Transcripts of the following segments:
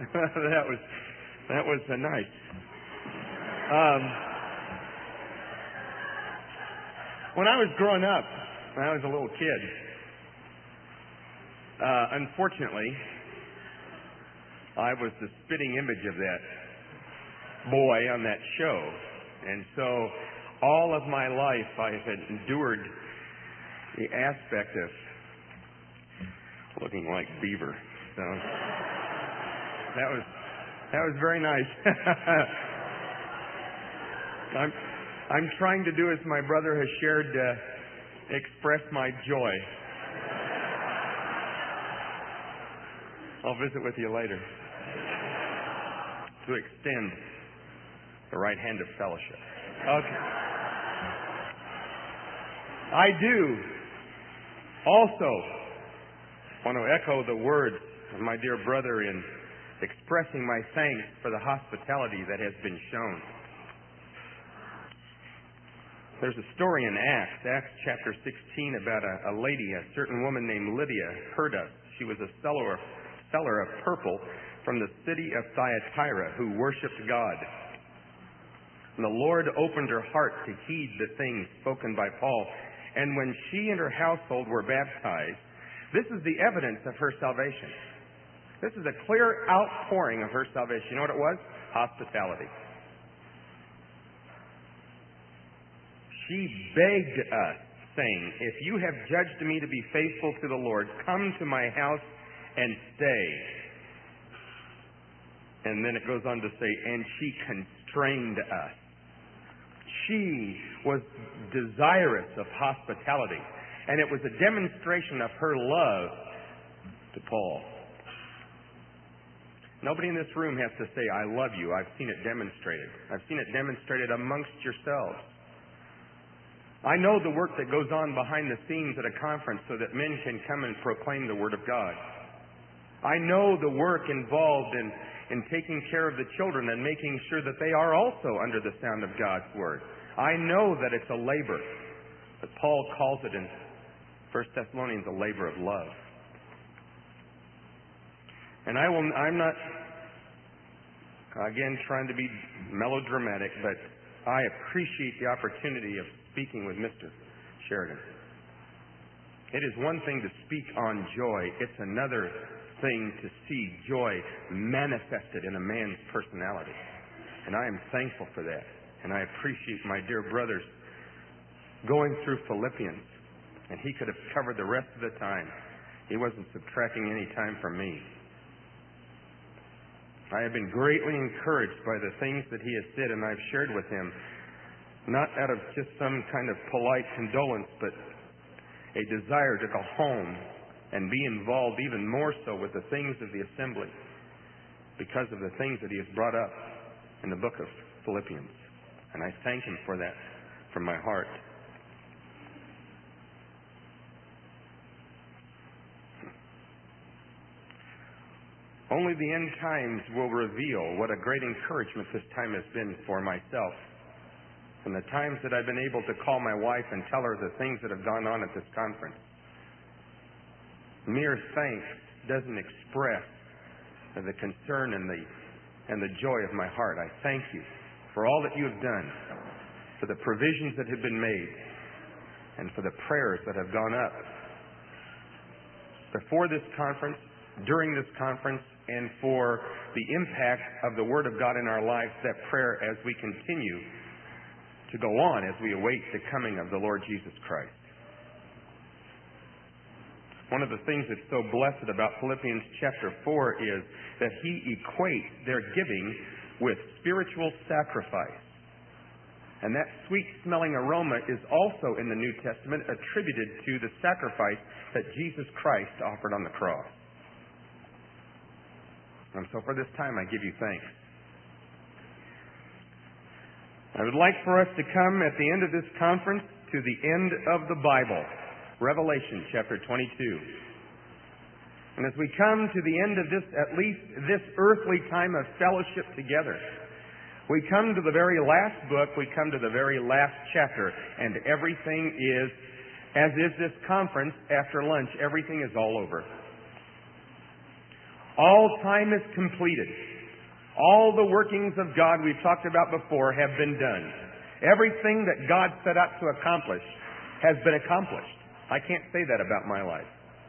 that was nice. When I was growing up, when I was a little kid, unfortunately, I was the spitting image of that boy on that show. And so all of my life I had endured the aspect of looking like Beaver. So that was very nice. I'm trying to do as my brother has shared, express my joy. I'll visit with you later to extend the right hand of fellowship. Okay. I do also want to echo the words of my dear brother in expressing my thanks for the hospitality that has been shown. There's a story in Acts chapter 16, about a lady, a certain woman named Lydia, heard us. She was a seller of purple from the city of Thyatira who worshipped God. And the Lord opened her heart to heed the things spoken by Paul. And when she and her household were baptized, this is the evidence of her salvation. This is a clear outpouring of her salvation. You know what it was? Hospitality. She begged us, saying, "If you have judged me to be faithful to the Lord, come to my house and stay." And then it goes on to say, and she constrained us. She was desirous of hospitality, and it was a demonstration of her love to Paul. Nobody in this room has to say, "I love you." I've seen it demonstrated. I've seen it demonstrated amongst yourselves. I know the work that goes on behind the scenes at a conference so that men can come and proclaim the Word of God. I know the work involved in taking care of the children and making sure that they are also under the sound of God's Word. I know that it's a labor, but Paul calls it in 1 Thessalonians a labor of love. And I'm not, again, trying to be melodramatic, but I appreciate the opportunity of speaking with Mr. Sheridan. It is one thing to speak on joy. It's another thing to see joy manifested in a man's personality. And I am thankful for that. And I appreciate my dear brothers going through Philippians. And he could have covered the rest of the time. He wasn't subtracting any time from me. I have been greatly encouraged by the things that he has said, and I've shared with him, not out of just some kind of polite condolence, but a desire to go home and be involved even more so with the things of the assembly because of the things that he has brought up in the book of Philippians. And I thank him for that from my heart. Only the end times will reveal what a great encouragement this time has been for myself. From the times that I've been able to call my wife and tell her the things that have gone on at this conference. Mere thanks doesn't express the concern and the joy of my heart. I thank you for all that you have done, for the provisions that have been made, and for the prayers that have gone up before this conference, during this conference, and for the impact of the Word of God in our lives, that prayer as we continue to go on as we await the coming of the Lord Jesus Christ. One of the things that's so blessed about Philippians chapter 4 is that he equates their giving with spiritual sacrifice. And that sweet-smelling aroma is also in the New Testament attributed to the sacrifice that Jesus Christ offered on the cross. And so for this time, I give you thanks. I would like for us to come at the end of this conference to the end of the Bible, Revelation chapter 22. And as we come to the end of this, at least this earthly time of fellowship together, we come to the very last book, we come to the very last chapter, and everything is, as is this conference after lunch, everything is all over. All time is completed. All the workings of God we've talked about before have been done. Everything that God set out to accomplish has been accomplished. I can't say that about my life.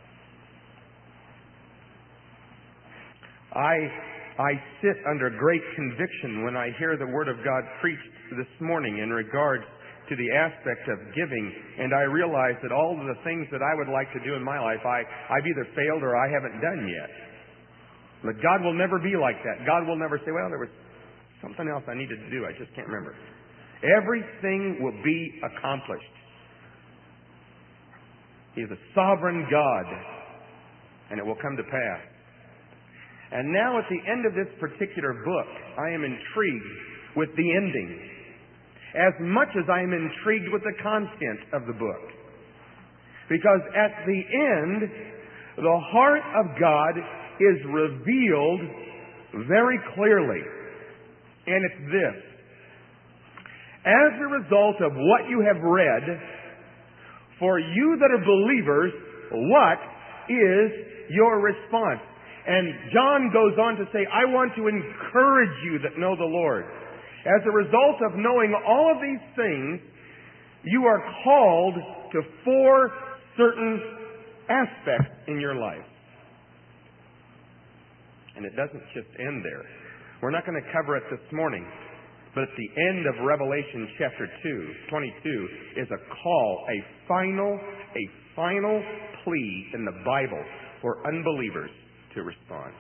I sit under great conviction when I hear the Word of God preached this morning in regards to the aspect of giving, and I realize that all of the things that I would like to do in my life, I've either failed or I haven't done yet. But God will never be like that. God will never say, well, there was something else I needed to do. I just can't remember. Everything will be accomplished. He is a sovereign God, and it will come to pass. And now at the end of this particular book, I am intrigued with the ending, as much as I am intrigued with the content of the book. Because at the end, the heart of God is revealed very clearly. And it's this. As a result of what you have read, for you that are believers, what is your response? And John goes on to say, I want to encourage you that know the Lord. As a result of knowing all of these things, you are called to 4 certain aspects in your life. And it doesn't just end there. We're not going to cover it this morning. But at the end of Revelation chapter 22 is a call, a final plea in the Bible for unbelievers to respond.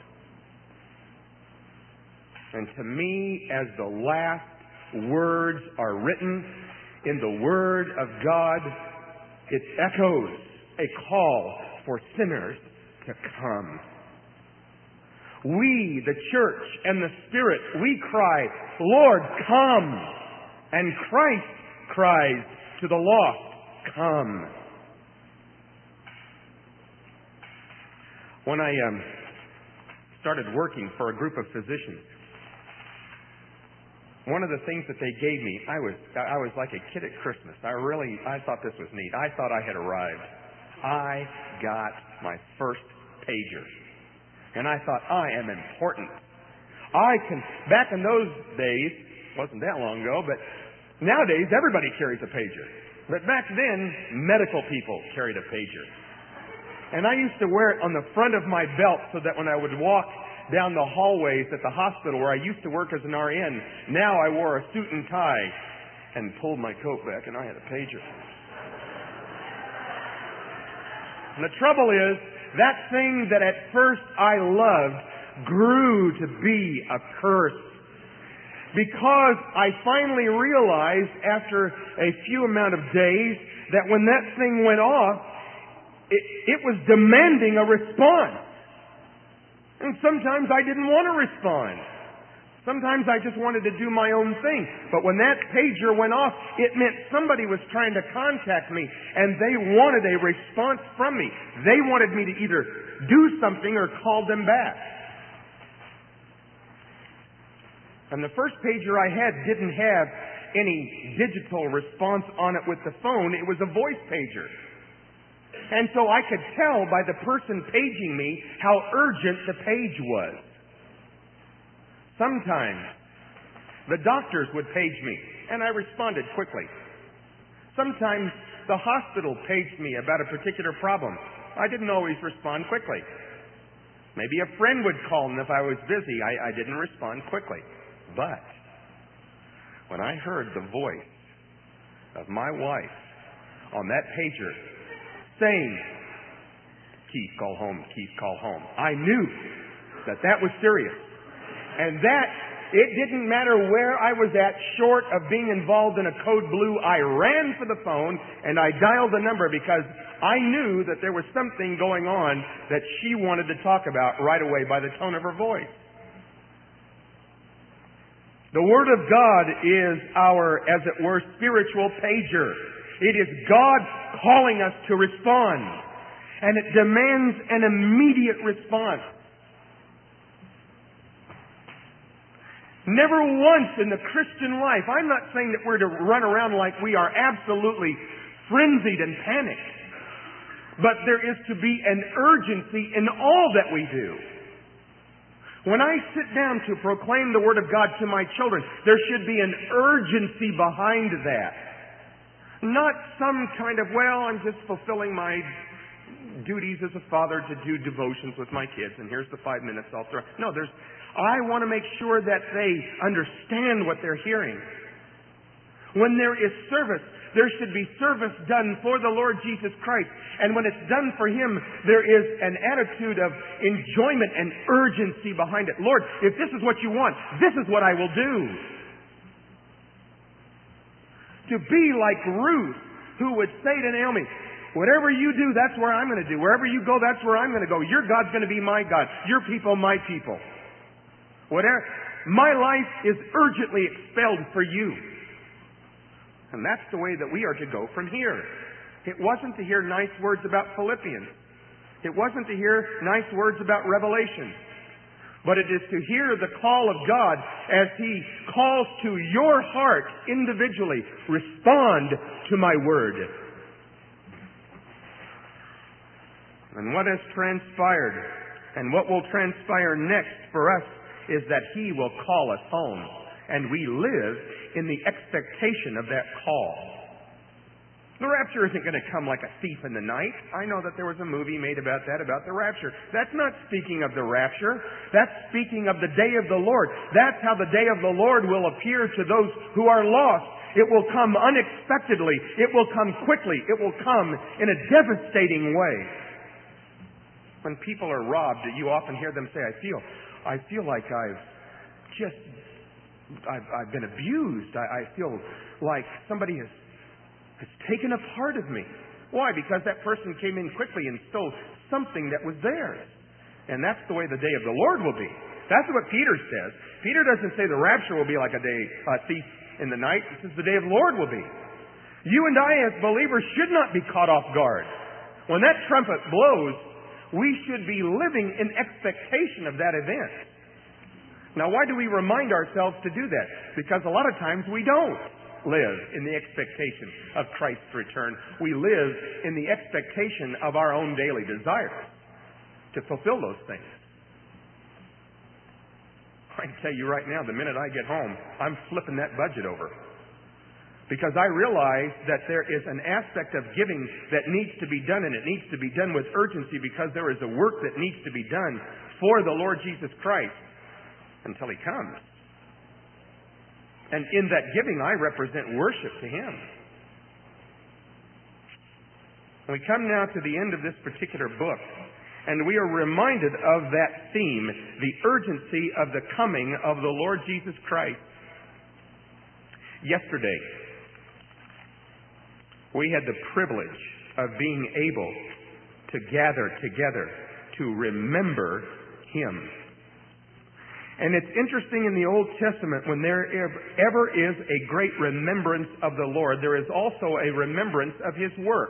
And to me, as the last words are written in the Word of God, it echoes a call for sinners to come. We, the church and the Spirit, we cry, Lord, come. And Christ cries to the lost, come. When I started working for a group of physicians, one of the things that they gave me, I was like a kid at Christmas. I thought this was neat. I thought I had arrived. I got my first pager. And I thought, I am important. Back in those days, wasn't that long ago, but nowadays everybody carries a pager. But back then, medical people carried a pager. And I used to wear it on the front of my belt so that when I would walk down the hallways at the hospital where I used to work as an RN, now I wore a suit and tie and pulled my coat back and I had a pager. And the trouble is, that thing that at first I loved grew to be a curse. Because I finally realized after a few amount of days that when that thing went off, it was demanding a response. And sometimes I didn't want to respond. Sometimes I just wanted to do my own thing. But when that pager went off, it meant somebody was trying to contact me and they wanted a response from me. They wanted me to either do something or call them back. And the first pager I had didn't have any digital response on it with the phone. It was a voice pager. And so I could tell by the person paging me how urgent the page was. Sometimes the doctors would page me, and I responded quickly. Sometimes the hospital paged me about a particular problem. I didn't always respond quickly. Maybe a friend would call, and if I was busy, I didn't respond quickly. But when I heard the voice of my wife on that pager saying, Keith, call home, Keith, call home, I knew that was serious. And that, it didn't matter where I was at, short of being involved in a code blue, I ran for the phone and I dialed the number because I knew that there was something going on that she wanted to talk about right away by the tone of her voice. The Word of God is our, as it were, spiritual pager. It is God calling us to respond. And it demands an immediate response. Never once in the Christian life, I'm not saying that we're to run around like we are absolutely frenzied and panicked. But there is to be an urgency in all that we do. When I sit down to proclaim the Word of God to my children, there should be an urgency behind that. Not some kind of, well, I'm just fulfilling my duties as a father to do devotions with my kids, and here's the 5 minutes I'll throw. No, I want to make sure that they understand what they're hearing. When there is service, there should be service done for the Lord Jesus Christ. And when it's done for Him, there is an attitude of enjoyment and urgency behind it. Lord, if this is what you want, this is what I will do. To be like Ruth, who would say to Naomi, whatever you do, that's where I'm going to do. Wherever you go, that's where I'm going to go. Your God's going to be my God. Your people, my people. My life is urgently expelled for you. And that's the way that we are to go from here. It wasn't to hear nice words about Philippians. It wasn't to hear nice words about Revelation. But it is to hear the call of God as He calls to your heart individually. Respond to my word. And what has transpired and what will transpire next for us is that He will call us home. And we live in the expectation of that call. The rapture isn't going to come like a thief in the night. I know that there was a movie made about that, about the rapture. That's not speaking of the rapture. That's speaking of the day of the Lord. That's how the day of the Lord will appear to those who are lost. It will come unexpectedly. It will come quickly. It will come in a devastating way. When people are robbed, you often hear them say, I feel like I've been abused. I feel like somebody has taken a part of me. Why? Because that person came in quickly and stole something that was theirs. And that's the way the day of the Lord will be. That's what Peter says. Peter doesn't say the rapture will be like a thief in the night. He says the day of the Lord will be. You and I as believers should not be caught off guard. When that trumpet blows, we should be living in expectation of that event. Now, why do we remind ourselves to do that? Because a lot of times we don't live in the expectation of Christ's return. We live in the expectation of our own daily desires to fulfill those things. I can tell you right now, the minute I get home, I'm flipping that budget over. Because I realize that there is an aspect of giving that needs to be done, and it needs to be done with urgency because there is a work that needs to be done for the Lord Jesus Christ until He comes. And in that giving, I represent worship to Him. We come now to the end of this particular book, and we are reminded of that theme, the urgency of the coming of the Lord Jesus Christ. Yesterday, we had the privilege of being able to gather together to remember Him. And it's interesting in the Old Testament, when there ever is a great remembrance of the Lord, there is also a remembrance of His work.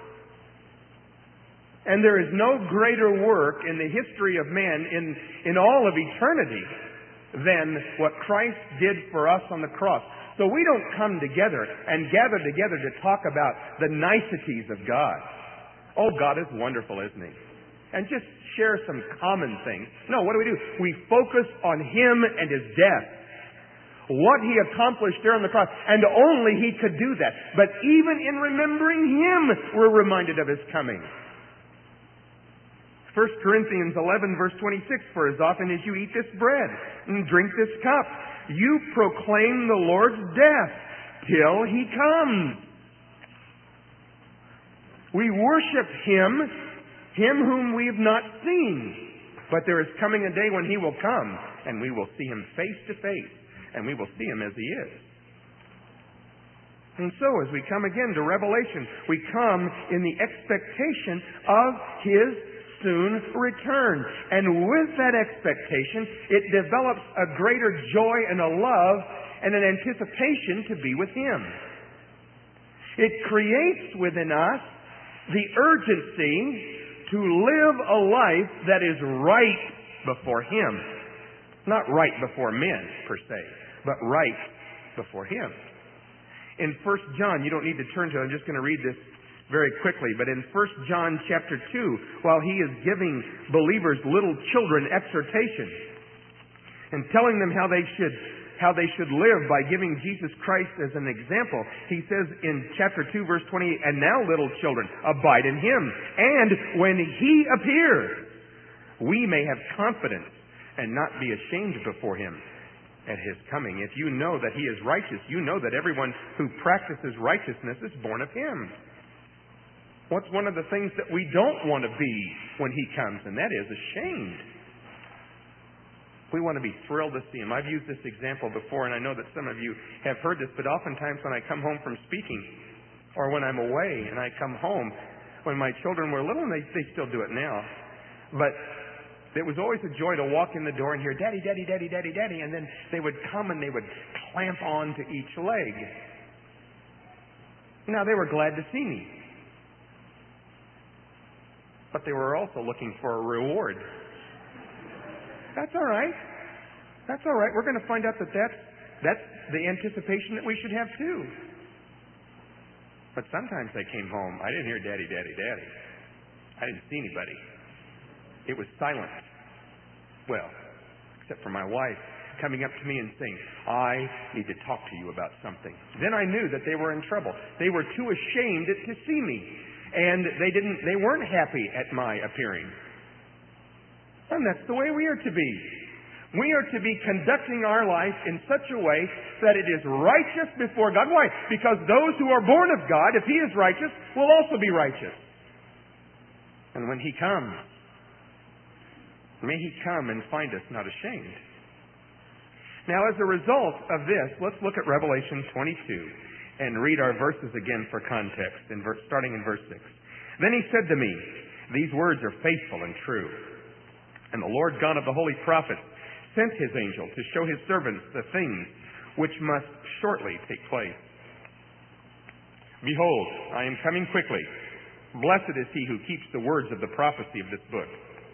And there is no greater work in the history of man in all of eternity than what Christ did for us on the cross. So we don't come together and gather together to talk about the niceties of God. Oh, God is wonderful, isn't He? And just share some common things. No, what do? We focus on Him and His death. What He accomplished there on the cross. And only He could do that. But even in remembering Him, we're reminded of His coming. 1 Corinthians 11 verse 26, for as often as you eat this bread and drink this cup, you proclaim the Lord's death till He comes. We worship Him whom we have not seen. But there is coming a day when He will come, and we will see Him face to face, and we will see Him as He is. And so, as we come again to Revelation, we come in the expectation of His soon return. And with that expectation, it develops a greater joy and a love and an anticipation to be with Him. It creates within us the urgency to live a life that is right before Him. Not right before men, per se, but right before Him. In 1 John, you don't need to turn to it, I'm just going to read this very quickly, but in 1 John chapter 2, while he is giving believers, little children, exhortation, and telling them how they should live by giving Jesus Christ as an example. He says in chapter 2, verse 28, "And now, little children, abide in Him. And when He appears, we may have confidence and not be ashamed before Him at His coming." If you know that He is righteous, you know that everyone who practices righteousness is born of Him. What's one of the things that we don't want to be when He comes? And that is ashamed. We want to be thrilled to see Him. I've used this example before, and I know that some of you have heard this, but oftentimes when I come home from speaking, or when I'm away and I come home, when my children were little, and they still do it now, but it was always a joy to walk in the door and hear, "Daddy, Daddy, Daddy, Daddy, Daddy," and then they would come and they would clamp on to each leg. Now, they were glad to see me, but they were also looking for a reward. That's all right. That's all right. We're going to find out that that's the anticipation that we should have too. But sometimes they came home. I didn't hear "Daddy, Daddy, Daddy." I didn't see anybody. It was silent. Well, except for my wife coming up to me and saying, "I need to talk to you about something." Then I knew that they were in trouble. They were too ashamed to see me. And they weren't happy at my appearing. And that's the way we are to be. We are to be conducting our life in such a way that it is righteous before God. Why? Because those who are born of God, if He is righteous, will also be righteous. And when He comes, may He come and find us not ashamed. Now, as a result of this, let's look at Revelation 22 and read our verses again for context, starting in verse 6. "Then He said to me, These words are faithful and true. And the Lord God of the holy prophets sent His angel to show His servants the things which must shortly take place. Behold, I am coming quickly. Blessed is he who keeps the words of the prophecy of this book."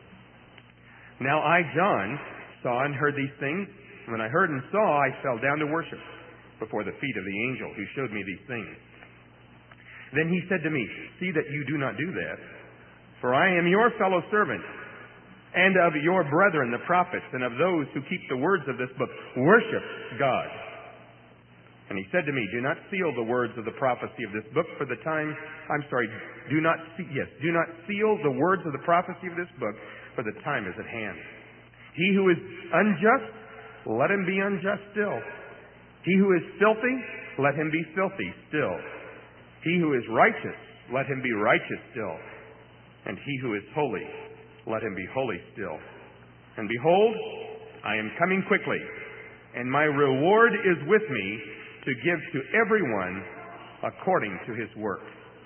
Now I, John, saw and heard these things. When I heard and saw, I fell down to worship before the feet of the angel who showed me these things. Then he said to me, "See that you do not do that, for I am your fellow servant, and of your brethren the prophets, and of those who keep the words of this book. Worship God." And he said to me, "Do not seal the words of the prophecy of this book, for the time..." Do not seal the words of the prophecy of this book, for the time is at hand. "He who is unjust, let him be unjust still. He who is filthy, let him be filthy still. He who is righteous, let him be righteous still. And he who is holy, let him be holy still. And behold, I am coming quickly, and my reward is with me to give to everyone according to his work."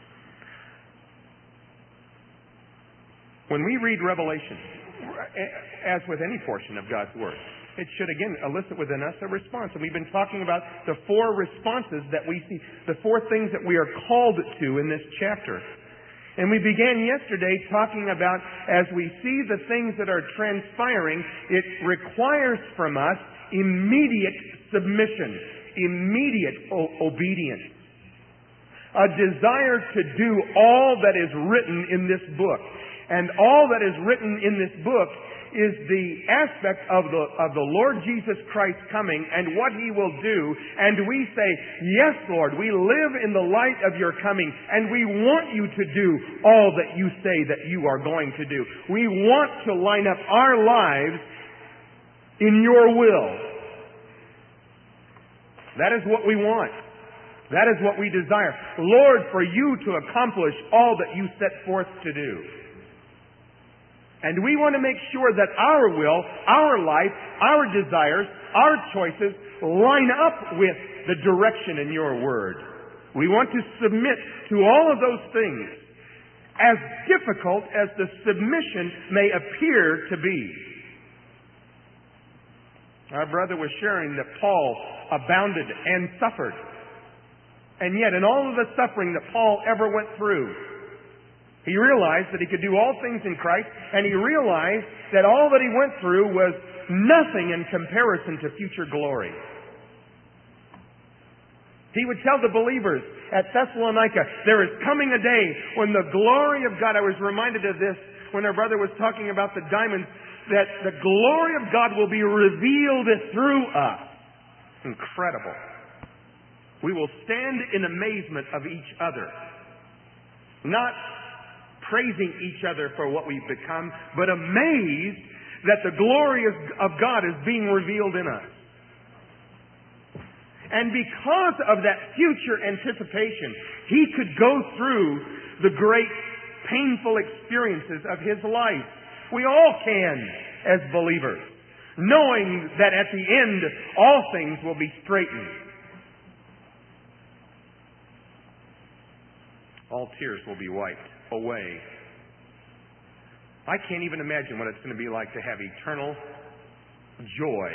When we read Revelation, as with any portion of God's Word, it should again elicit within us a response. And we've been talking about the four responses that we see, the four things that we are called to in this chapter. And we began yesterday talking about, as we see the things that are transpiring, it requires from us immediate submission, immediate obedience. A desire to do all that is written in this book. And all that is written in this book is the aspect of the Lord Jesus Christ coming and what He will do. And we say, "Yes, Lord, we live in the light of your coming, and we want you to do all that you say that you are going to do. We want to line up our lives in your will." That is what we want. That is what we desire. Lord, for you to accomplish all that you set forth to do. And we want to make sure that our will, our life, our desires, our choices line up with the direction in your Word. We want to submit to all of those things, as difficult as the submission may appear to be. Our brother was sharing that Paul abounded and suffered. And yet, in all of the suffering that Paul ever went through, he realized that he could do all things in Christ, and he realized that all that he went through was nothing in comparison to future glory. He would tell the believers at Thessalonica, there is coming a day when the glory of God... I was reminded of this when our brother was talking about the diamonds. that the glory of God will be revealed through us. Incredible. We will stand in amazement of each other. Not praising each other for what we've become, but amazed that the glory of God is being revealed in us. And because of that future anticipation, he could go through the great painful experiences of his life. We all can as believers, knowing that at the end all things will be straightened. All tears will be wiped away. I can't even imagine what it's going to be like to have eternal joy,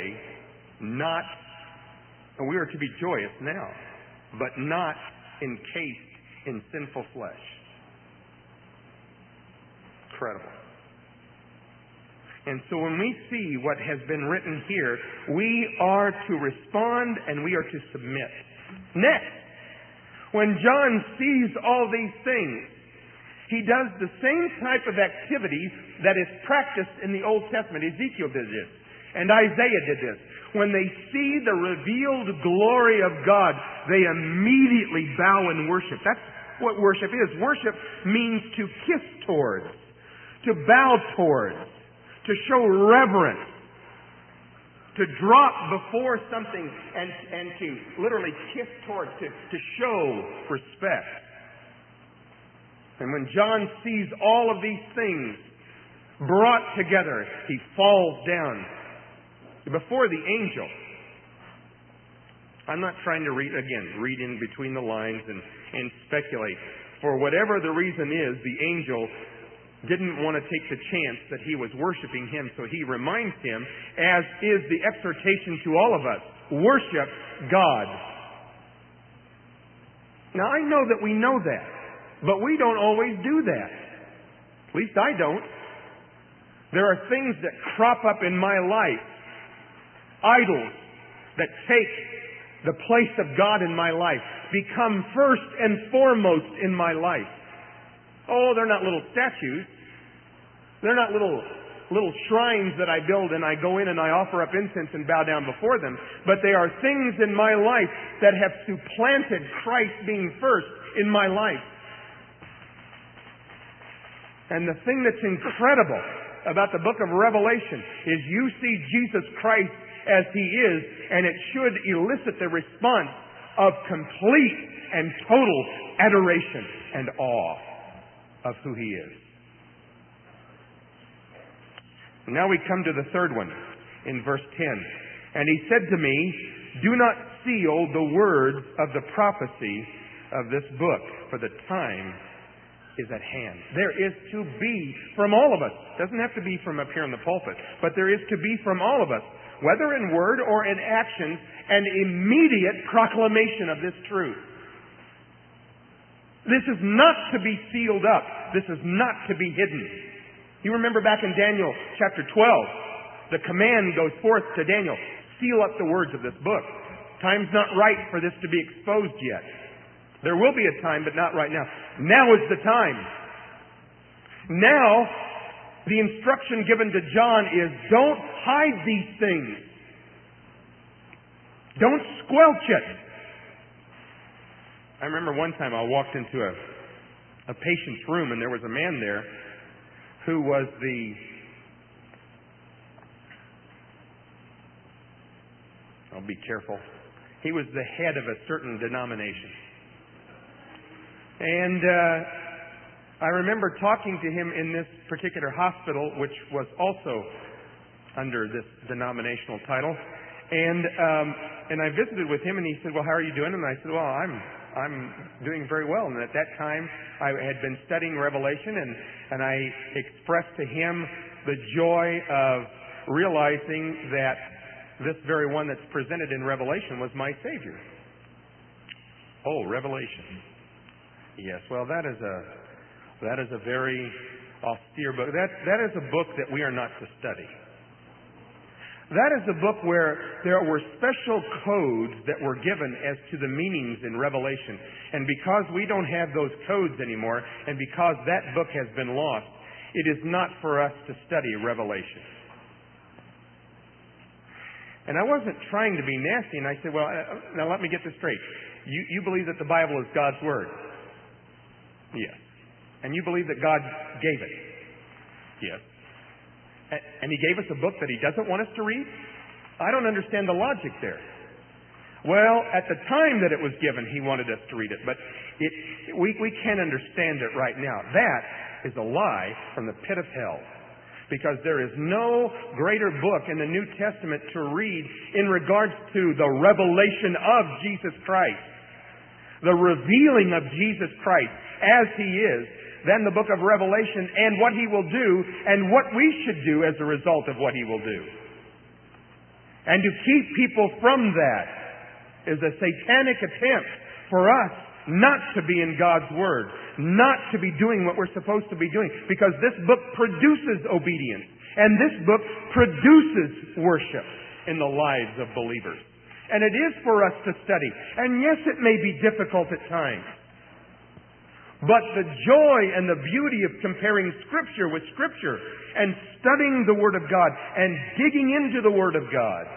we are to be joyous now, but not encased in sinful flesh. Incredible. And so when we see what has been written here, we are to respond and we are to submit. Next, when John sees all these things, he does the same type of activity that is practiced in the Old Testament. Ezekiel did this, and Isaiah did this. When they see the revealed glory of God, they immediately bow in worship. That's what worship is. Worship means to kiss towards, to bow towards, to show reverence, to drop before something and to literally kiss towards, to show respect. And when John sees all of these things brought together, he falls down before the angel. I'm not trying to read in between the lines and speculate. For whatever the reason is, the angel didn't want to take the chance that he was worshiping him, so he reminds him, as is the exhortation to all of us, worship God. Now I know that we know that, but we don't always do that. At least I don't. There are things that crop up in my life, idols that take the place of God in my life, become first and foremost in my life. Oh, they're not little statues. They're not little shrines that I build and I go in and I offer up incense and bow down before them. But they are things in my life that have supplanted Christ being first in my life. And the thing that's incredible about the book of Revelation is you see Jesus Christ as He is, and it should elicit the response of complete and total adoration and awe of who He is. Now we come to the third one in verse 10. And He said to me, "Do not seal the words of the prophecy of this book, for the time is at hand." There is to be from all of us. It doesn't have to be from up here in the pulpit, but there is to be from all of us, whether in word or in action, an immediate proclamation of this truth. This is not to be sealed up. This is not to be hidden. You remember back in Daniel chapter 12, the command goes forth to Daniel, seal up the words of this book. Time's not right for this to be exposed yet. There will be a time, but not right now. Now is the time. Now, the instruction given to John is, don't hide these things. Don't squelch it. I remember one time I walked into a patient's room and there was a man there who was I'll be careful. He was the head of a certain denomination. And I remember talking to him in this particular hospital, which was also under this denominational title. And I visited with him, and he said, "Well, how are you doing?" And I said, "Well, I'm doing very well." And at that time, I had been studying Revelation, and I expressed to him the joy of realizing that this very one that's presented in Revelation was my Savior. Oh, Revelation. Yes, well, that is a very austere book. That is a book that we are not to study. That is a book where there were special codes that were given as to the meanings in Revelation. And because we don't have those codes anymore, and because that book has been lost, it is not for us to study Revelation. And I wasn't trying to be nasty, and I said, well, now let me get this straight. You believe that the Bible is God's Word? Yes. And you believe that God gave it? Yes. And He gave us a book that He doesn't want us to read? I don't understand the logic there. Well, at the time that it was given, He wanted us to read it, but we can't understand it right now. That is a lie from the pit of hell. Because there is no greater book in the New Testament to read in regards to the revelation of Jesus Christ, the revealing of Jesus Christ as He is, than the book of Revelation and what He will do and what we should do as a result of what He will do. And to keep people from that is a satanic attempt for us not to be in God's Word, not to be doing what we're supposed to be doing, because this book produces obedience, and this book produces worship in the lives of believers. And it is for us to study. And yes, it may be difficult at times, but the joy and the beauty of comparing Scripture with Scripture and studying the Word of God and digging into the Word of God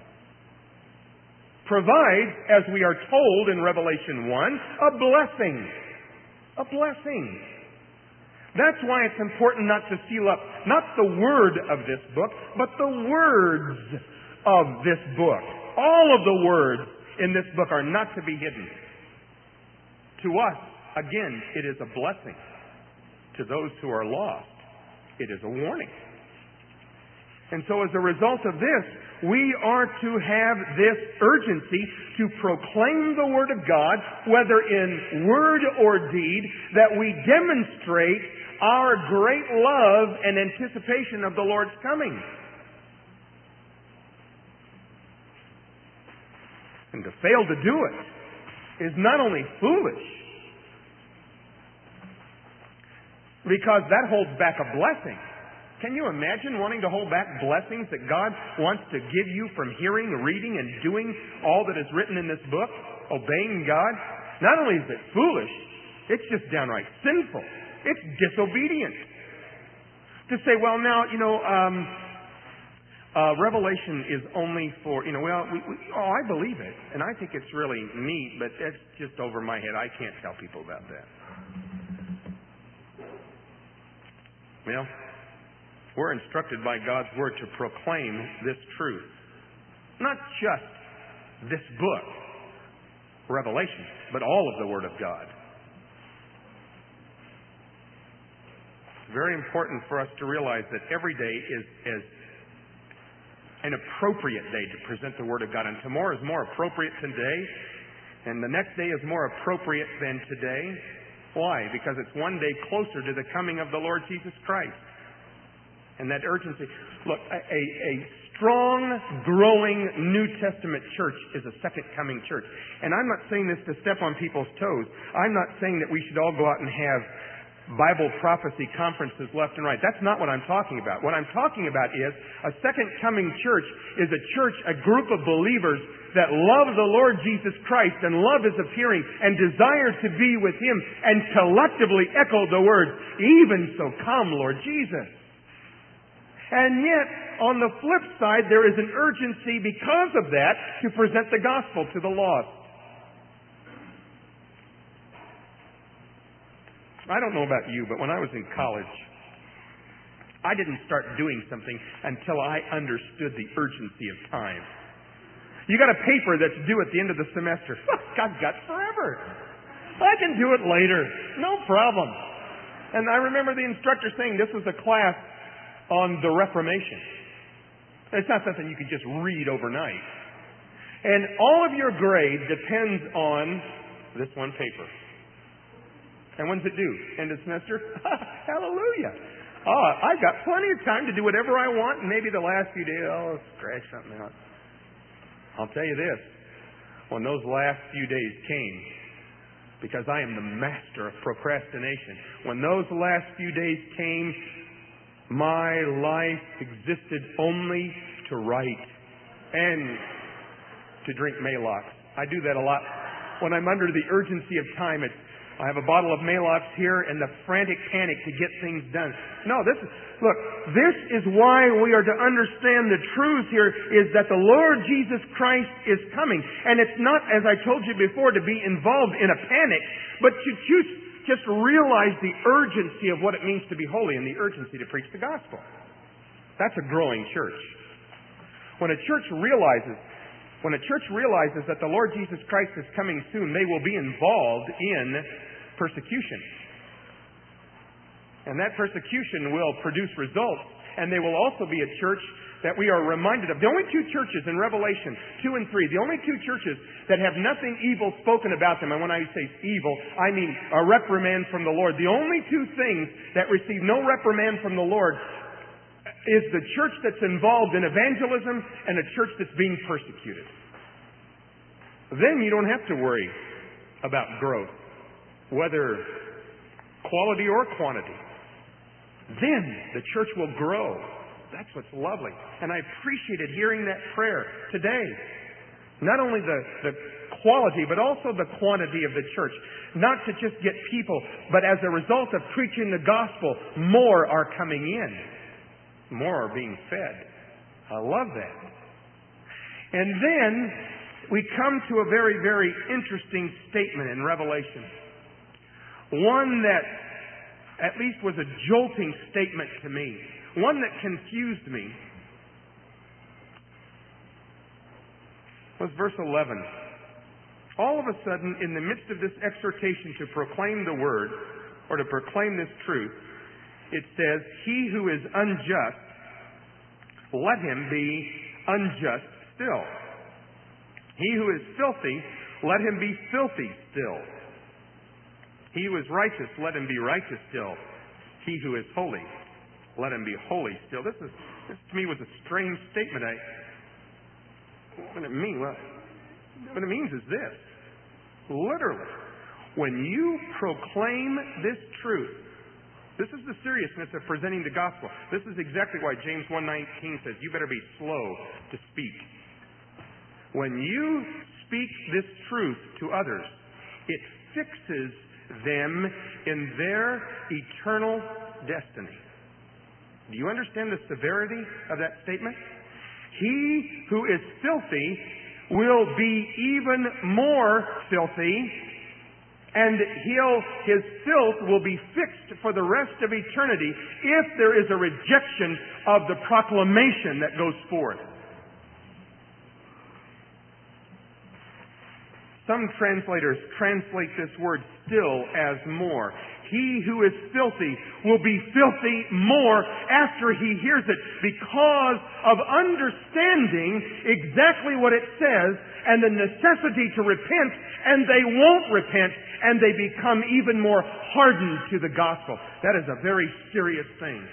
provides, as we are told in Revelation 1, a blessing. A blessing. That's why it's important not to seal up, not the word of this book, but the words of this book. All of the words in this book are not to be hidden. To us, again, it is a blessing. To those who are lost, it is a warning. And so as a result of this, we are to have this urgency to proclaim the Word of God, whether in word or deed, that we demonstrate our great love and anticipation of the Lord's coming. And to fail to do it is not only foolish, because that holds back a blessing. Can you imagine wanting to hold back blessings that God wants to give you from hearing, reading, and doing all that is written in this book? Obeying God? Not only is it foolish, it's just downright sinful. It's disobedient. To say, well, now, Revelation is only for, I believe it, and I think it's really neat, but that's just over my head. I can't tell people about that. Well, we're instructed by God's Word to proclaim this truth. Not just this book, Revelation, but all of the Word of God. It's very important for us to realize that every day is an appropriate day to present the Word of God. And tomorrow is more appropriate than today, and the next day is more appropriate than today. Why? Because it's one day closer to the coming of the Lord Jesus Christ. And that urgency. Look, a strong, growing New Testament church is a second coming church. And I'm not saying this to step on people's toes. I'm not saying that we should all go out and have Bible prophecy conferences left and right. That's not what I'm talking about. What I'm talking about is a second coming church is a church, a group of believers that love the Lord Jesus Christ and love His appearing and desire to be with Him and collectively echo the words, "Even so come, Lord Jesus." And yet, on the flip side, there is an urgency because of that to present the gospel to the lost. I don't know about you, but when I was in college, I didn't start doing something until I understood the urgency of time. You got a paper that's due at the end of the semester. I've got forever. I can do it later. No problem. And I remember the instructor saying this was a class on the Reformation. It's not something you can just read overnight. And all of your grade depends on this one paper. And when's it due? End of semester? Hallelujah. I've got plenty of time to do whatever I want, and maybe the last few days, I'll scratch something out. I'll tell you this. When those last few days came, because I am the master of procrastination, when those last few days came, my life existed only to write and to drink Maalox. I do that a lot. When I'm under the urgency of time, I have a bottle of Maalox here and the frantic panic to get things done. No, this is why we are to understand the truth here is that the Lord Jesus Christ is coming. And it's not, as I told you before, to be involved in a panic, but to just realize the urgency of what it means to be holy and the urgency to preach the gospel. That's a growing church. When a church realizes that the Lord Jesus Christ is coming soon, they will be involved in persecution. And that persecution will produce results. And they will also be a church that we are reminded of. The only two churches in Revelation 2 and 3, the only two churches that have nothing evil spoken about them, and when I say evil, I mean a reprimand from the Lord. The only two things that receive no reprimand from the Lord is the church that's involved in evangelism and a church that's being persecuted. Then you don't have to worry about growth, whether quality or quantity. Then the church will grow. That's what's lovely. And I appreciated hearing that prayer today. Not only the quality, but also the quantity of the church. Not to just get people, but as a result of preaching the gospel, more are coming in. More are being fed. I love that. And then we come to a very, very interesting statement in Revelation. One that at least was a jolting statement to me. One that confused me. Was verse 11. All of a sudden, in the midst of this exhortation to proclaim the word, or to proclaim this truth, it says, "He who is unjust, let him be unjust still. He who is filthy, let him be filthy still. He who is righteous, let him be righteous still. He who is holy, let him be holy still." This to me was a strange statement. What it means? Well, what it means is this. Literally, when you proclaim this truth, this is the seriousness of presenting the gospel. This is exactly why James 1:19 says, you better be slow to speak. When you speak this truth to others, it fixes them in their eternal destiny. Do you understand the severity of that statement? He who is filthy will be even more filthy, and his filth will be fixed for the rest of eternity if there is a rejection of the proclamation that goes forth. Some translators translate this word still as more. He who is filthy will be filthy more after he hears it because of understanding exactly what it says and the necessity to repent, and they won't repent, and they become even more hardened to the gospel. That is a very serious thing.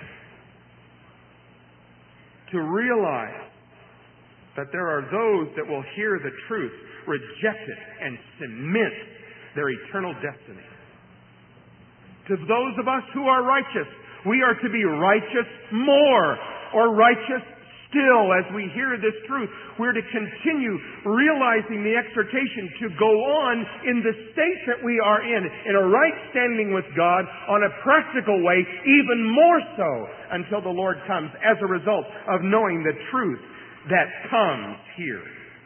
To realize that there are those that will hear the truth, reject it, and cement their eternal destiny. To those of us who are righteous, we are to be righteous more, or righteous still as we hear this truth. We're to continue realizing the exhortation to go on in the state that we are in a right standing with God, on a practical way, even more so until the Lord comes, as a result of knowing the truth that comes here.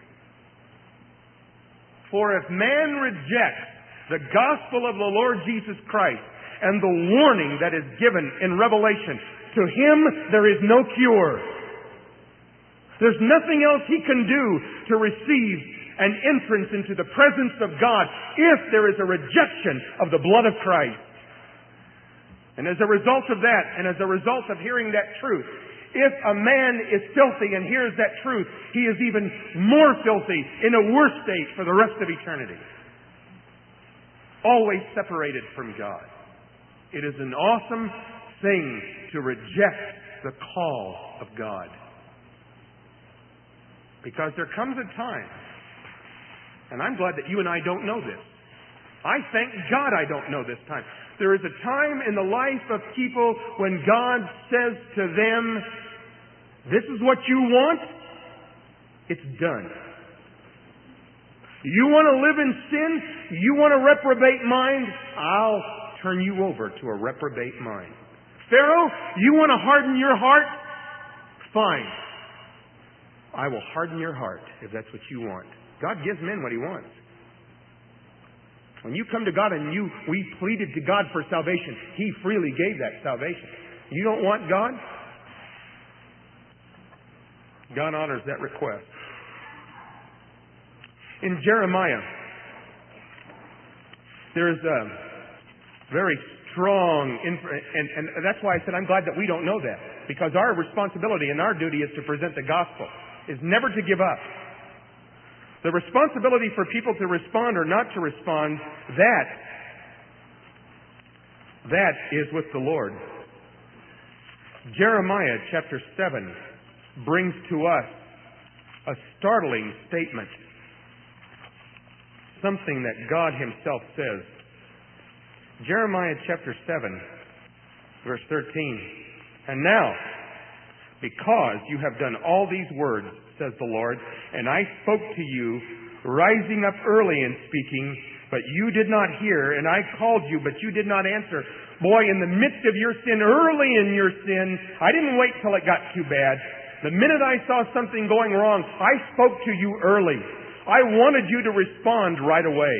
For if man rejects the gospel of the Lord Jesus Christ and the warning that is given in Revelation, to him there is no cure. There's nothing else he can do to receive an entrance into the presence of God if there is a rejection of the blood of Christ. And as a result of that, and as a result of hearing that truth, if a man is filthy and hears that truth, he is even more filthy in a worse state for the rest of eternity. Always separated from God. It is an awesome thing to reject the call of God. Because there comes a time, and I'm glad that you and I don't know this. I thank God I don't know this time. There is a time in the life of people when God says to them, "This is what you want, it's done." You want to live in sin? You want a reprobate mind? I'll turn you over to a reprobate mind. Pharaoh, you want to harden your heart? Fine. I will harden your heart if that's what you want. God gives men what He wants. When you come to God and we pleaded to God for salvation, He freely gave that salvation. You don't want God? God honors that request. In Jeremiah, there's a very strong, and that's why I said I'm glad that we don't know that. Because our responsibility and our duty is to present the gospel, is never to give up. The responsibility for people to respond or not to respond, that is with the Lord. Jeremiah chapter 7 brings to us a startling statement. Something that God Himself says. Jeremiah chapter 7, verse 13. And now, because you have done all these words, says the Lord, and I spoke to you, rising up early and speaking, but you did not hear, and I called you, but you did not answer. Boy, in the midst of your sin, early in your sin, I didn't wait till it got too bad. The minute I saw something going wrong, I spoke to you early. I wanted you to respond right away.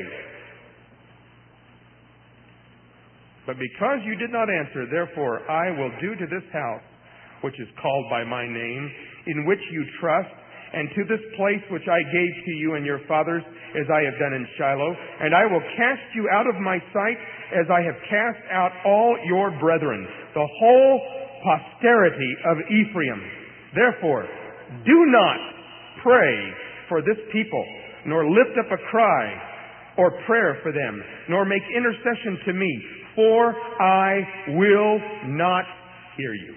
But because you did not answer, therefore I will do to this house, which is called by my name, in which you trust, and to this place which I gave to you and your fathers, as I have done in Shiloh, and I will cast you out of my sight, as I have cast out all your brethren, the whole posterity of Ephraim. Therefore, do not pray for this people, nor lift up a cry or prayer for them, nor make intercession to me, for I will not hear you.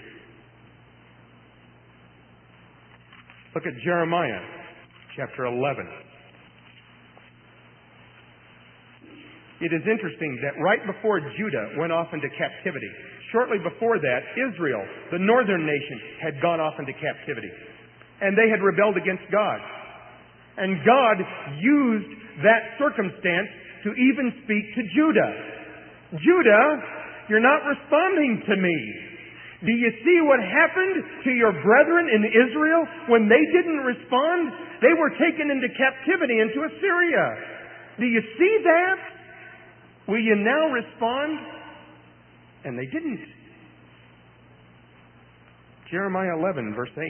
Look at Jeremiah chapter 11. It is interesting that right before Judah went off into captivity, shortly before that, Israel, the northern nation, had gone off into captivity. And they had rebelled against God. And God used that circumstance to even speak to Judah. Judah, you're not responding to me. Do you see what happened to your brethren in Israel when they didn't respond? They were taken into captivity into Assyria. Do you see that? Will you now respond? And they didn't. Jeremiah 11, verse 8.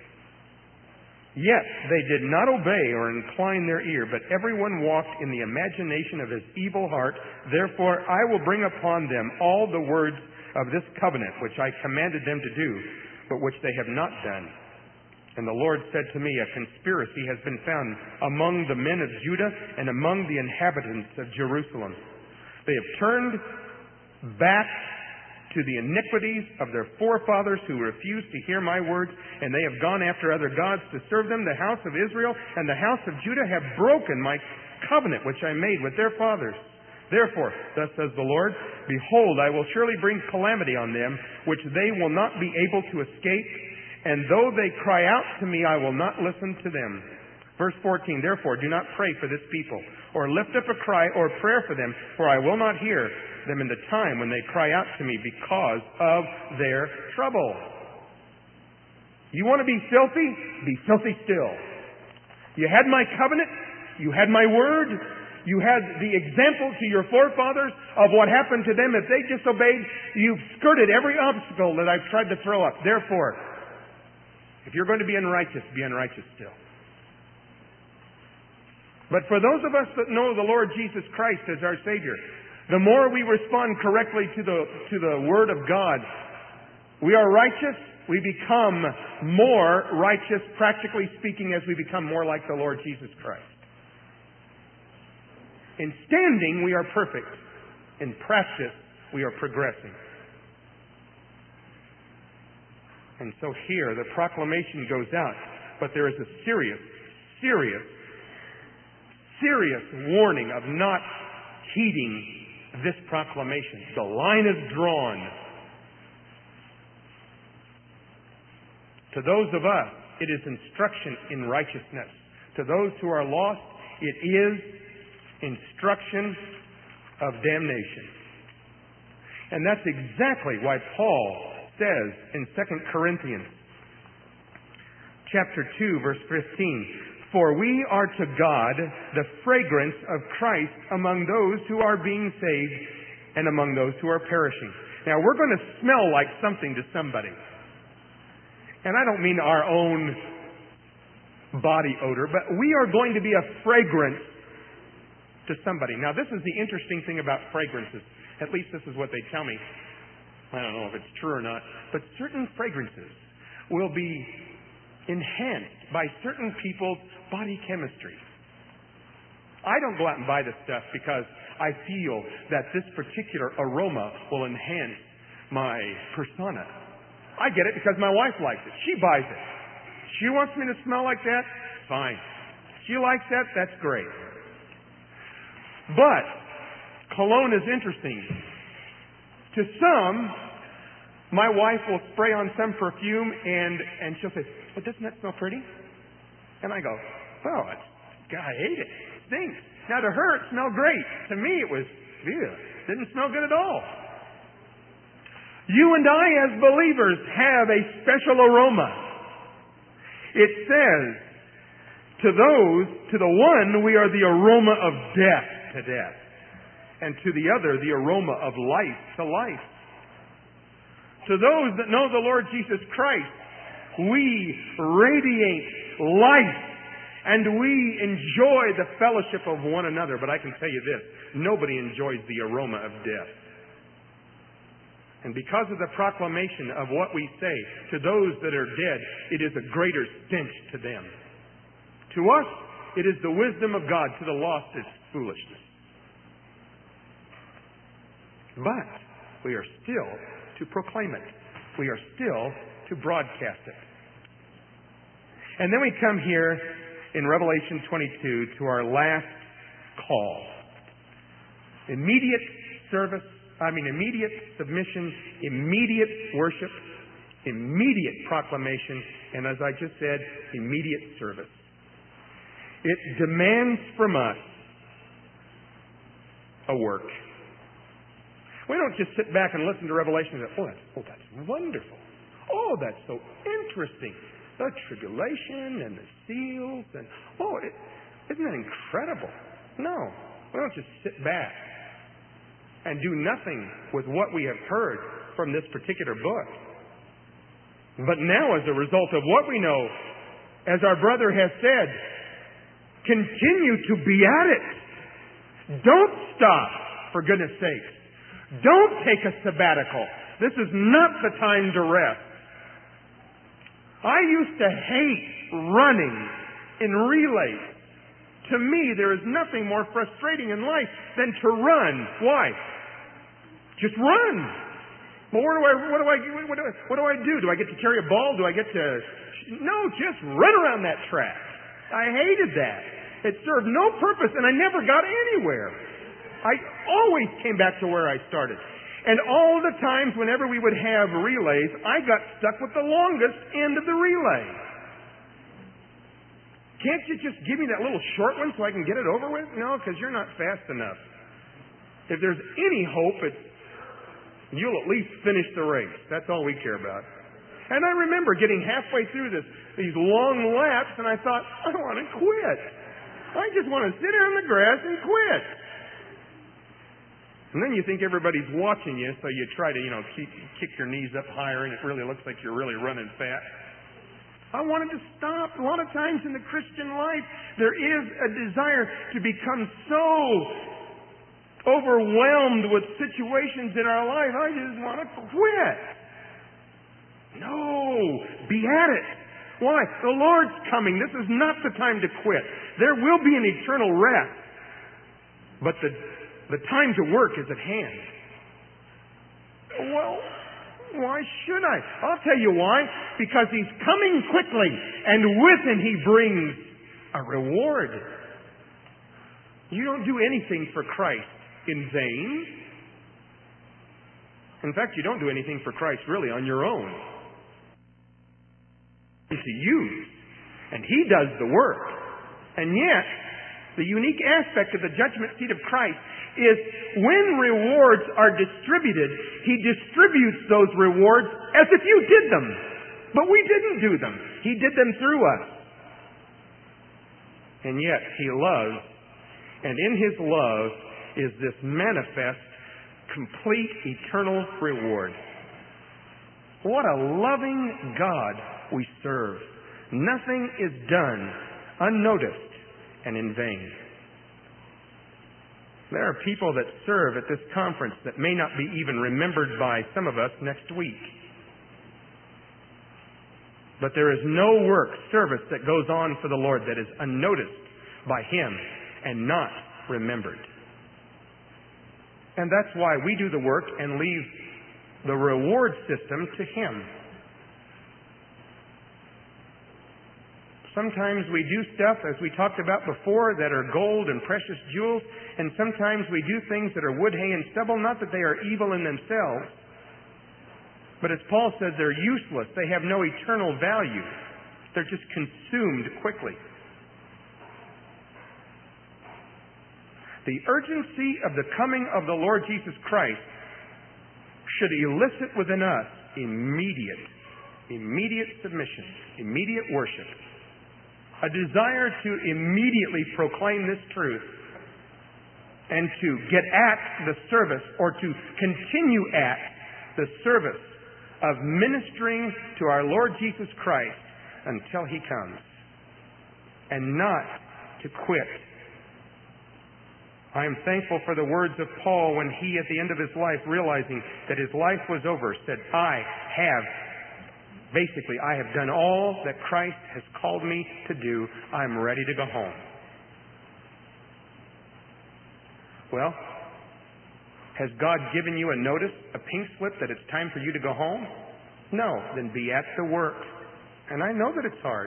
Yet they did not obey or incline their ear, but everyone walked in the imagination of his evil heart. Therefore I will bring upon them all the words of this covenant which I commanded them to do, but which they have not done. And the Lord said to me, a conspiracy has been found among the men of Judah and among the inhabitants of Jerusalem. They have turned back to the iniquities of their forefathers who refused to hear my words, and they have gone after other gods to serve them. The house of Israel and the house of Judah have broken my covenant which I made with their fathers. Therefore, thus says the Lord, behold, I will surely bring calamity on them, which they will not be able to escape, and though they cry out to me, I will not listen to them. Verse 14, therefore, do not pray for this people, or lift up a cry or prayer for them, for I will not hear them in the time when they cry out to me because of their trouble. You want to be filthy? Be filthy still. You had my covenant. You had my word. You had the example to your forefathers of what happened to them if they disobeyed. You've skirted every obstacle that I've tried to throw up. Therefore, if you're going to be unrighteous still. But for those of us that know the Lord Jesus Christ as our Savior, the more we respond correctly to the Word of God, we are righteous. We become more righteous, practically speaking, as we become more like the Lord Jesus Christ. In standing, we are perfect. In practice, we are progressing. And so here, the proclamation goes out. But there is a serious warning of not heeding this proclamation. The line is drawn. To those of us, it is instruction in righteousness. To those who are lost, It is instruction of damnation. And that's exactly why Paul says in 2 Corinthians chapter 2, verse 15, "For we are to God the fragrance of Christ among those who are being saved and among those who are perishing." Now, we're going to smell like something to somebody. And I don't mean our own body odor, but we are going to be a fragrance to somebody. Now, this is the interesting thing about fragrances. At least this is what they tell me. I don't know if it's true or not. But certain fragrances will be enhanced by certain people's body chemistry. I don't go out and buy this stuff because I feel that this particular aroma will enhance my persona. I get it because my wife likes it. She buys it. She wants me to smell like that? Fine. She likes that? That's great. But cologne is interesting. To some, my wife will spray on some perfume and she'll say, "But doesn't that smell pretty?" And I go, "Well, I hate it. It stinks." Now to her, it smelled great. To me, it was, didn't smell good at all. You and I as believers have a special aroma. It says, to the one, we are the aroma of death to death. And to the other, the aroma of life to life. To those that know the Lord Jesus Christ, we radiate life. And we enjoy the fellowship of one another. But I can tell you this, nobody enjoys the aroma of death. And because of the proclamation of what we say to those that are dead, it is a greater stench to them. To us, it is the wisdom of God. To the lost, it's foolishness. But we are still to proclaim it. We are still to broadcast it. And then we come here in Revelation 22 to our last call. Immediate submission, immediate worship, immediate proclamation, and as I just said, immediate service. It demands from us a work. We don't just sit back and listen to Revelation and go, oh, that's wonderful. Oh, that's so interesting. The tribulation and the seals and, isn't that incredible? No, we don't just sit back and do nothing with what we have heard from this particular book. But now, as a result of what we know, as our brother has said, continue to be at it. Don't stop, for goodness sakes. Don't take a sabbatical. This is not the time to rest. I used to hate running in relays. To me, there is nothing more frustrating in life than to run. Why? Just run. Well, what do I do? Do I get to carry a ball? Do I get to... No, just run around that track. I hated that. It served no purpose, and I never got anywhere. I always came back to where I started. And all the times whenever we would have relays, I got stuck with the longest end of the relay. Can't you just give me that little short one so I can get it over with? No, because you're not fast enough. If there's any hope, you'll at least finish the race. That's all we care about. And I remember getting halfway through these long laps, and I thought, I want to quit. I just want to sit on the grass and quit. And then you think everybody's watching you, so you try to, kick your knees up higher, and it really looks like you're really running fast. I wanted to stop. A lot of times in the Christian life, there is a desire to become so overwhelmed with situations in our life. I just want to quit. No, be at it. Why? The Lord's coming. This is not the time to quit. There will be an eternal rest. But the time to work is at hand. Well, why should I? I'll tell you why. Because He's coming quickly, and with Him He brings a reward. You don't do anything for Christ in vain. In fact, you don't do anything for Christ really on your own. To use. And He does the work. And yet, The unique aspect of the judgment seat of Christ is when rewards are distributed, He distributes those rewards as if you did them. But we didn't do them. He did them through us. And yet He loves, and in His love is this manifest, complete, eternal reward. What a loving God we serve. Nothing is done unnoticed and in vain. There are people that serve at this conference that may not be even remembered by some of us next week. But there is no work, service that goes on for the Lord that is unnoticed by Him and not remembered. And that's why we do the work and leave the reward system to Him. Sometimes we do stuff, as we talked about before, that are gold and precious jewels, and sometimes we do things that are wood, hay, and stubble, not that they are evil in themselves, but as Paul says, they're useless. They have no eternal value. They're just consumed quickly. The urgency of the coming of the Lord Jesus Christ should elicit within us immediate submission, immediate worship, a desire to immediately proclaim this truth and to get at the service or to continue at the service of ministering to our Lord Jesus Christ until He comes, and not to quit. I am thankful for the words of Paul when he, at the end of his life, realizing that his life was over, said, I have done all that Christ has called me to do. I'm ready to go home. Well, has God given you a notice, a pink slip, that it's time for you to go home? No. Then be at the work. And I know that it's hard.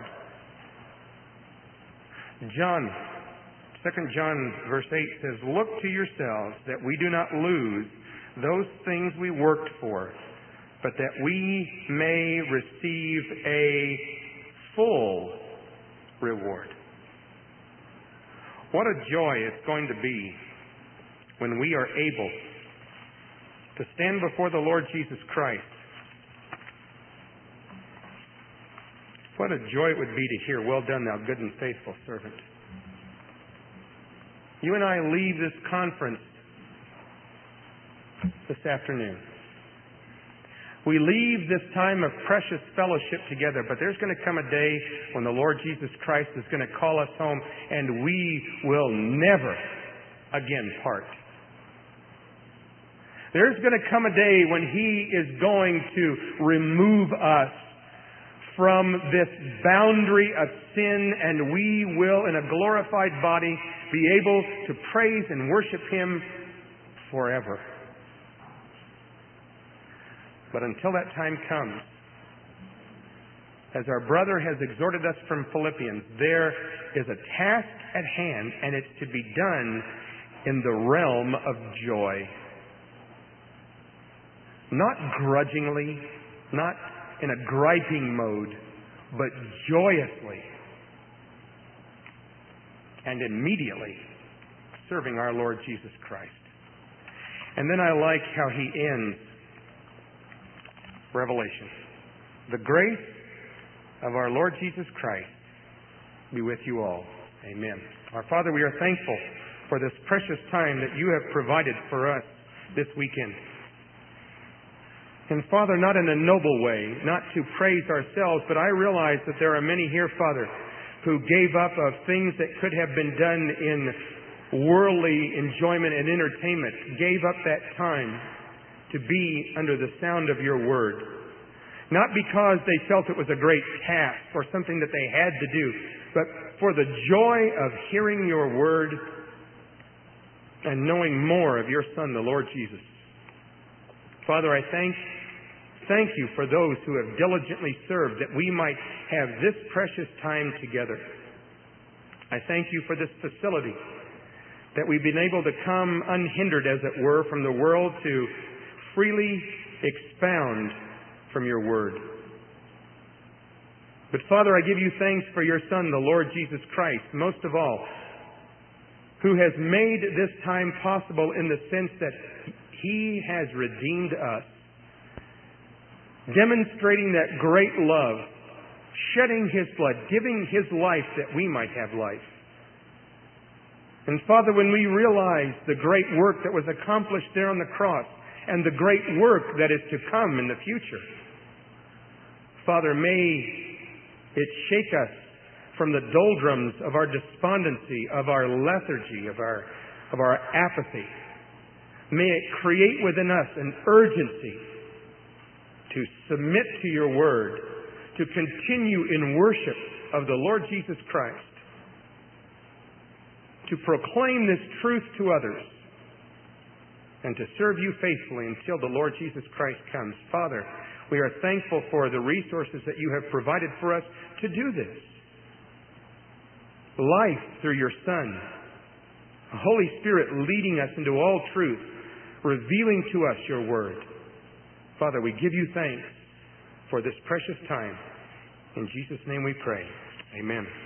2 John verse 8 says, Look to yourselves that we do not lose those things we worked for, but that we may receive a full reward. What a joy it's going to be when we are able to stand before the Lord Jesus Christ. What a joy it would be to hear, Well done, thou good and faithful servant. You and I leave this conference this afternoon. We leave this time of precious fellowship together, but there's going to come a day when the Lord Jesus Christ is going to call us home, and we will never again part. There's going to come a day when He is going to remove us from this boundary of sin, and we will, in a glorified body, be able to praise and worship Him forever. But until that time comes, as our brother has exhorted us from Philippians, there is a task at hand, and it's to be done in the realm of joy. Not grudgingly, not in a griping mode, but joyously and immediately serving our Lord Jesus Christ. And then I like how he ends Revelation. The grace of our Lord Jesus Christ be with you all. Amen. Our Father, we are thankful for this precious time that you have provided for us this weekend. And Father, not in a noble way, not to praise ourselves, but I realize that there are many here, Father, who gave up of things that could have been done in worldly enjoyment and entertainment, gave up that time to be under the sound of your word. Not because they felt it was a great task or something that they had to do, but for the joy of hearing your word and knowing more of your Son, the Lord Jesus. Father, I thank you for those who have diligently served that we might have this precious time together. I thank you for this facility, that we've been able to come unhindered, as it were, from the world to freely expound from your word. But Father, I give you thanks for your Son, the Lord Jesus Christ, most of all, who has made this time possible in the sense that He has redeemed us, demonstrating that great love, shedding His blood, giving His life that we might have life. And Father, when we realize the great work that was accomplished there on the cross and the great work that is to come in the future, Father, may it shake us from the doldrums of our despondency, of our lethargy, of our apathy. May it create within us an urgency to submit to your word, to continue in worship of the Lord Jesus Christ, to proclaim this truth to others, and to serve you faithfully until the Lord Jesus Christ comes. Father, we are thankful for the resources that you have provided for us to do this. Life through your Son, the Holy Spirit leading us into all truth, revealing to us your word. Father, we give you thanks for this precious time. In Jesus' name we pray. Amen.